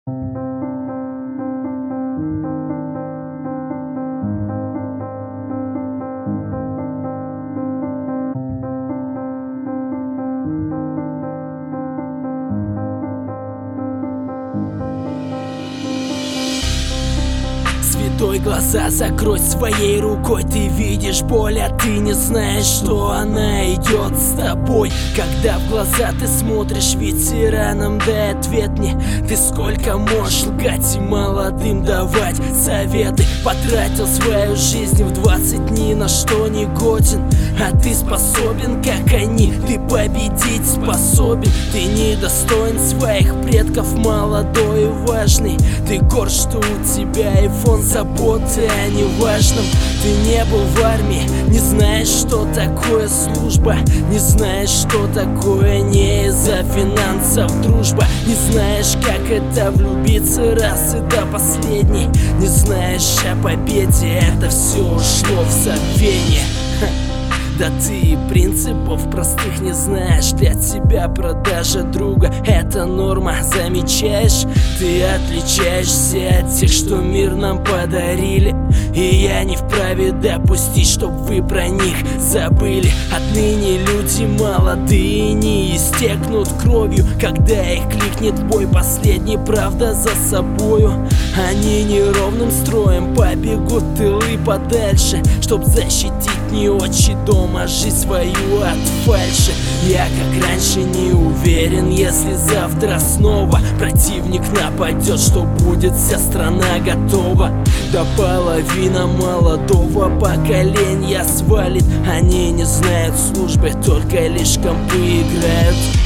Святой, глаза закрой своей рукой. Ты видишь боль, а ты не знаешь, что она идет с тобой. Когда в глаза ты смотришь ветеранам, дай ответ мне. Ты сколько можешь лгать и молодым давать советы? Потратил свою жизнь в 20 дней, на что не годен. А ты способен, как они, ты победить способен. Ты недостоин своих предков, молодой и важный. Ты горд, что у тебя айфон, заботы о неважном. Ты не был в армии, не знаешь, что такое служба. Не знаешь, что такое не из-за финансов дружба. Не знаешь, как это влюбиться раз и до последней. Не знаешь о победе, это все ушло в забвение. Да ты и принципов простых не знаешь. Для тебя продажа друга — это норма, замечаешь? Ты отличаешься от тех, что мир нам подарили. И я не вправе допустить, чтоб вы про них забыли. Отныне люди молодые не истекнут кровью, когда их кликнет в бой последний, правда за собою. Они неровным строем побегут тылы подальше, чтоб защитить не отчий дом, а жизнь свою от фальши. Я как раньше не уверен, если завтра снова противник нападет, что будет вся страна готова. Да половина молодого поколения свалит. Они не знают службы, только лишь компы играют.